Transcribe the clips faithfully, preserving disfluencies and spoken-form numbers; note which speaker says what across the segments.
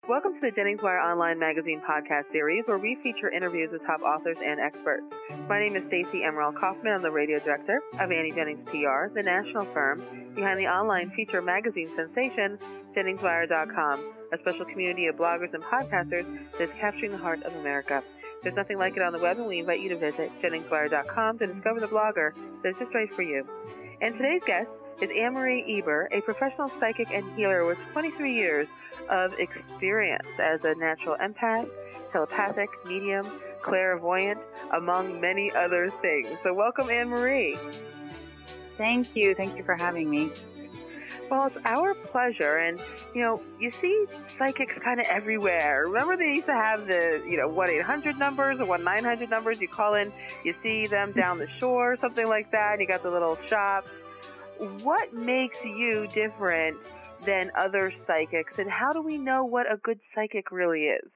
Speaker 1: Welcome to the Jennings Wire Online Magazine podcast series, where we feature interviews with top authors and experts. My name is Stacey Emerald Kaufman. I'm the radio director of Annie Jennings P R, the national firm behind the online feature magazine sensation, Jennings Wire dot com, a special community of bloggers and podcasters that is capturing the heart of America. There's nothing like it on the web, and we invite you to visit Jennings Wire dot com to discover the blogger that's just right for you. And today's guest is Anne-Marie Eber, a professional psychic and healer with twenty-three years of experience as a natural empath, telepathic, medium, clairvoyant, among many other things. So welcome, Anne-Marie.
Speaker 2: Thank you. Thank you for having me.
Speaker 1: Well, it's our pleasure. And, you know, you see psychics kind of everywhere. Remember they used to have the, you know, one eight hundred numbers or one nine hundred numbers? You call in, you see them down the shore, something like that, and you got the little shops. What makes you different than other psychics, and how do we know what a good psychic really is?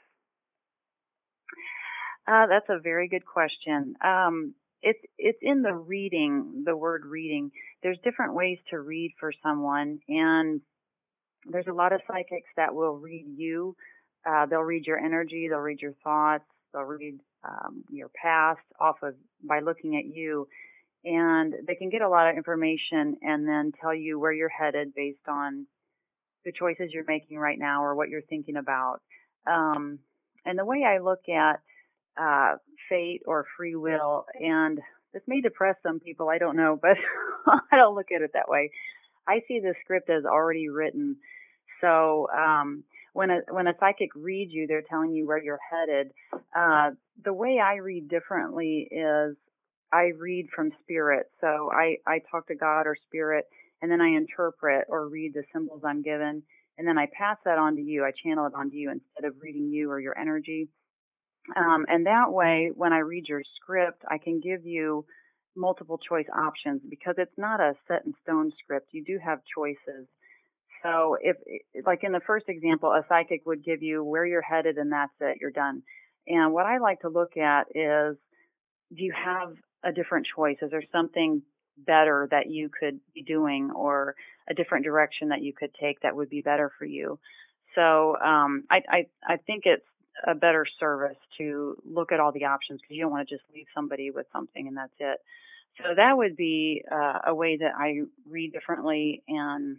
Speaker 2: Uh, that's a very good question. Um, it's it's in the reading, the word reading. There's different ways to read for someone, and there's a lot of psychics that will read you. Uh, they'll read your energy, they'll read your thoughts, they'll read um, your past off of by looking at you. And they can get a lot of information and then tell you where you're headed based on the choices you're making right now or what you're thinking about. Um, and the way I look at uh, fate or free will, and this may depress some people, I don't know, but I don't look at it that way. I see the script as already written. So um, when a when a psychic reads you, they're telling you where you're headed. Uh, the way I read differently is I read from spirit. So I, I talk to God or spirit, and then I interpret or read the symbols I'm given, and then I pass that on to you. I channel it onto you instead of reading you or your energy. Um, and that way, when I read your script, I can give you multiple choice options because it's not a set in stone script. You do have choices. So if, like in the first example, a psychic would give you where you're headed and that's it, you're done. And what I like to look at is, do you have a different choice? Is there something better that you could be doing or a different direction that you could take that would be better for you? So um, I, I, I think it's a better service to look at all the options because you don't want to just leave somebody with something and that's it. So that would be uh, a way that I read differently, and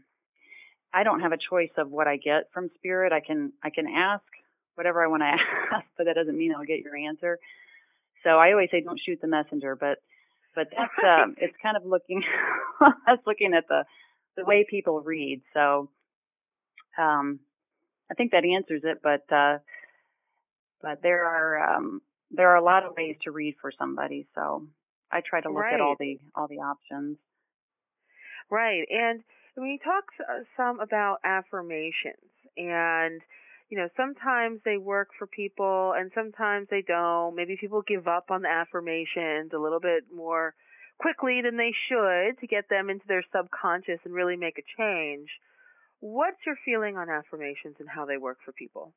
Speaker 2: I don't have a choice of what I get from spirit. I can I can ask whatever I want to ask, but that doesn't mean I'll get your answer. So I always say don't shoot the messenger, but but that's um, it's kind of looking that's looking at the the way people read. So um, I think that answers it, but uh, but there are um, there are a lot of ways to read for somebody. So I try to look
Speaker 1: right.
Speaker 2: at all the all the options.
Speaker 1: Right, and we talk some about affirmations, and you know, sometimes they work for people and sometimes they don't. Maybe people give up on the affirmations a little bit more quickly than they should to get them into their subconscious and really make a change. What's your feeling on affirmations and how they work for people?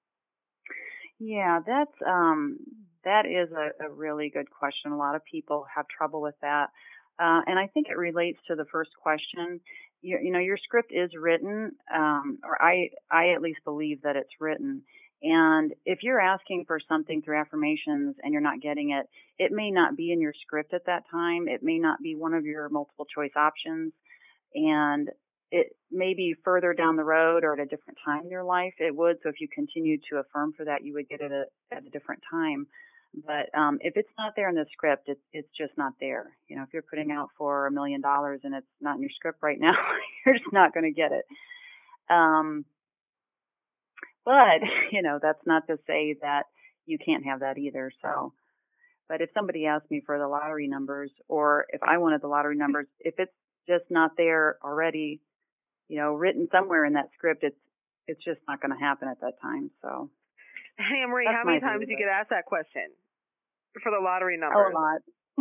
Speaker 2: Yeah, that's um, that is a, a really good question. A lot of people have trouble with that. Uh, and I think it relates to the first question. You, you know, your script is written, um, or I, I at least believe that it's written. And if you're asking for something through affirmations and you're not getting it, it may not be in your script at that time. It may not be one of your multiple choice options. And it may be further down the road or at a different time in your life. It would. So if you continue to affirm for that, you would get it at, at a different time. But um, if it's not there in the script, it, it's just not there. You know, if you're putting out for a million dollars and it's not in your script right now, you're just not going to get it. Um, but, you know, that's not to say that you can't have that either. So, but if somebody asked me for the lottery numbers, or if I wanted the lottery numbers, if it's just not there already, you know, written somewhere in that script, it's it's just not going to happen at that time. So,
Speaker 1: hey, Marie, how many times do you get asked that question for the lottery numbers?
Speaker 2: Oh, a lot.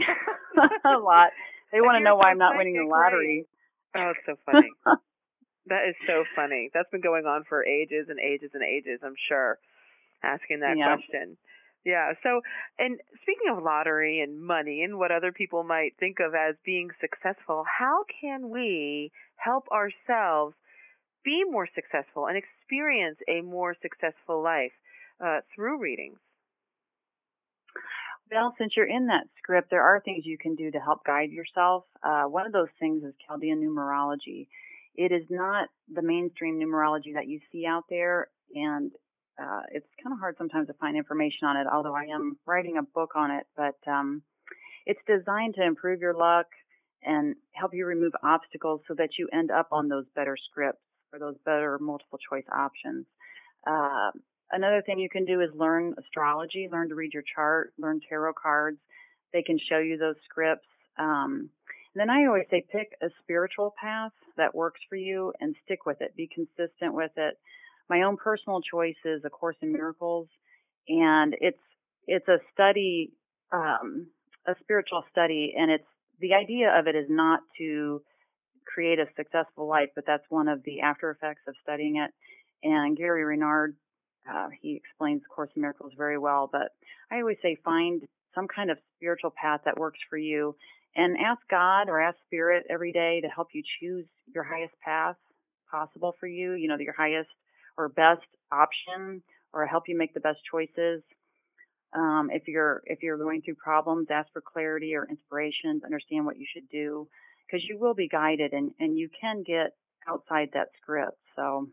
Speaker 2: a lot. They want to know why I'm not winning the lottery.
Speaker 1: Oh, it's so funny. That is so funny. That's been going on for ages and ages and ages, I'm sure, asking that
Speaker 2: yeah.
Speaker 1: question. Yeah. So, and speaking of lottery and money and what other people might think of as being successful, how can we help ourselves be more successful and experience a more successful life uh, through readings?
Speaker 2: Well, since you're in that script, there are things you can do to help guide yourself. Uh, one of those things is Chaldean numerology. It is not the mainstream numerology that you see out there, and uh, it's kind of hard sometimes to find information on it, although I am writing a book on it. But um, it's designed to improve your luck and help you remove obstacles so that you end up on those better scripts or those better multiple choice options. Uh, Another thing you can do is learn astrology, learn to read your chart, learn tarot cards. They can show you those scripts. Um, and then I always say pick a spiritual path that works for you and stick with it. Be consistent with it. My own personal choice is A Course in Miracles, and it's it's a study, um, a spiritual study, and it's the idea of it is not to create a successful life, but that's one of the after effects of studying it. And Gary Renard, Uh, he explains Course in Miracles very well, but I always say find some kind of spiritual path that works for you and ask God or ask Spirit every day to help you choose your highest path possible for you, you know, your highest or best option, or help you make the best choices. Um, if you're if you're going through problems, ask for clarity or inspiration to understand what you should do, because you will be guided and, and you can get outside that script. So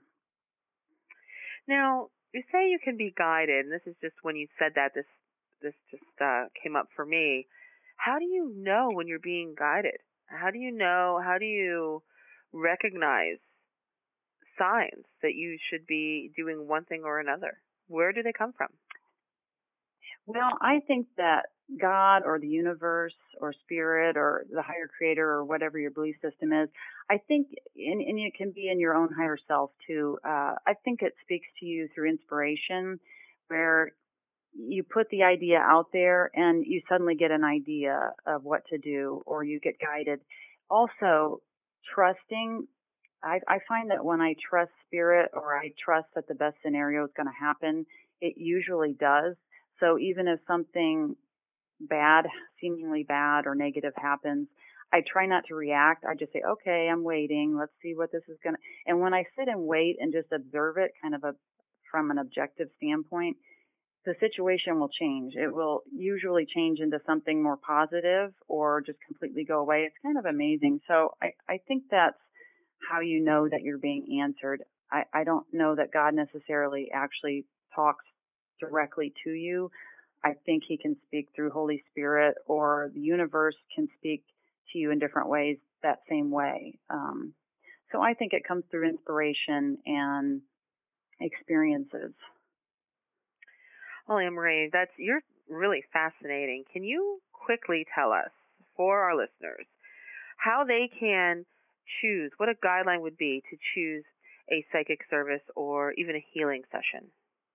Speaker 1: now, you say you can be guided, and this is just when you said that, this this just uh, came up for me. How do you know when you're being guided? How do you know, how do you recognize signs that you should be doing one thing or another? Where do they come from?
Speaker 2: Well, I think that God or the universe or spirit or the higher creator or whatever your belief system is, I think, and, and it can be in your own higher self too. Uh, I think it speaks to you through inspiration, where you put the idea out there and you suddenly get an idea of what to do, or you get guided. Also, trusting. I, I find that when I trust spirit or I trust that the best scenario is going to happen, it usually does. So even if something bad, seemingly bad or negative happens, I try not to react. I just say, okay, I'm waiting. Let's see what this is going to. And when I sit and wait and just observe it kind of a, from an objective standpoint, the situation will change. It will usually change into something more positive or just completely go away. It's kind of amazing. So I, I think that's how you know that you're being answered. I, I don't know that God necessarily actually talks directly to you. I think he can speak through Holy Spirit, or the universe can speak to you in different ways that same way. Um, so I think it comes through inspiration and experiences.
Speaker 1: Well, Anne-Marie, that's, you're really fascinating. Can you quickly tell us, for our listeners, how they can choose, what a guideline would be to choose a psychic service or even a healing session?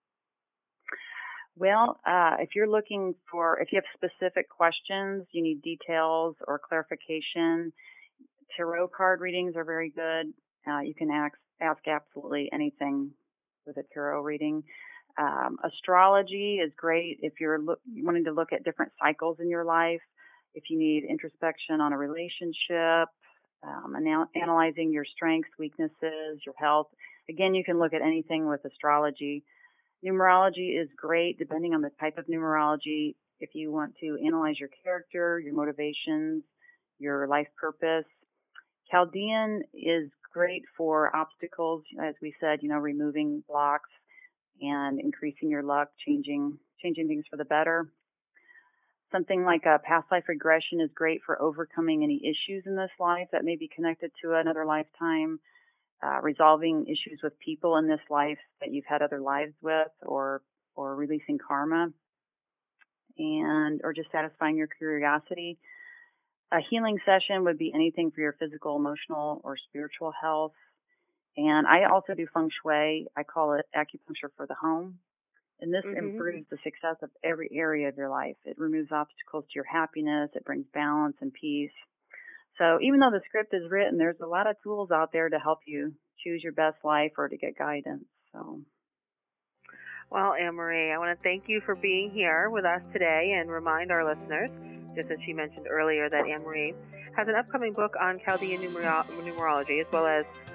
Speaker 2: Well, uh, if you're looking for, if you have specific questions, you need details or clarification, tarot card readings are very good. Uh, you can ask, ask absolutely anything with a tarot reading. Um, astrology is great if you're look, wanting to look at different cycles in your life. If you need introspection on a relationship, um, anal- analyzing your strengths, weaknesses, your health. Again, you can look at anything with astrology. Numerology is great depending on the type of numerology. If you want to analyze your character, your motivations, your life purpose. Chaldean is great for obstacles, as we said, you know, removing blocks and increasing your luck, changing changing things for the better. Something like a past life regression is great for overcoming any issues in this life that may be connected to another lifetime. Uh, resolving issues with people in this life that you've had other lives with, or or releasing karma, and or just satisfying your curiosity. A healing session would be anything for your physical, emotional, or spiritual health. And I also do feng shui. I call it acupuncture for the home. And this mm-hmm. improves the success of every area of your life. It removes obstacles to your happiness. It brings balance and peace. So even though the script is written, there's a lot of tools out there to help you choose your best life or to get guidance. So,
Speaker 1: well, Anne-Marie, I want to thank you for being here with us today and remind our listeners, just as she mentioned earlier, that Anne-Marie has an upcoming book on Chaldean numer- numerology, as well as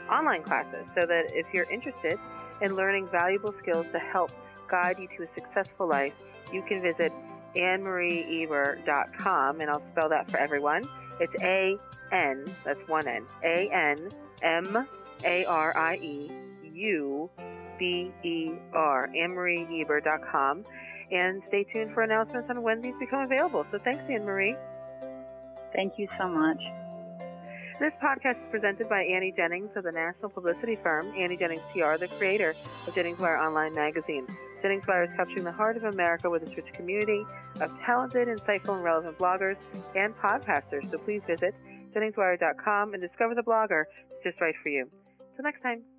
Speaker 1: online classes, so that if you're interested in learning valuable skills to help guide you to a successful life, you can visit Anne Marie Eber dot com, and I'll spell that for everyone. It's A N, that's one N, A N M A R I E U B E R, Anne Marie Eber dot com. And stay tuned for announcements on when these become available. So thanks, Anne Marie.
Speaker 2: Thank you so much.
Speaker 1: This podcast is presented by Annie Jennings of the national publicity firm Annie Jennings P R, the creator of Jennings Wire Online Magazine. Jennings Wire is capturing the heart of America with its rich community of talented, insightful, and relevant bloggers and podcasters. So please visit Jennings Wire dot com and discover the blogger just right for you. Till next time.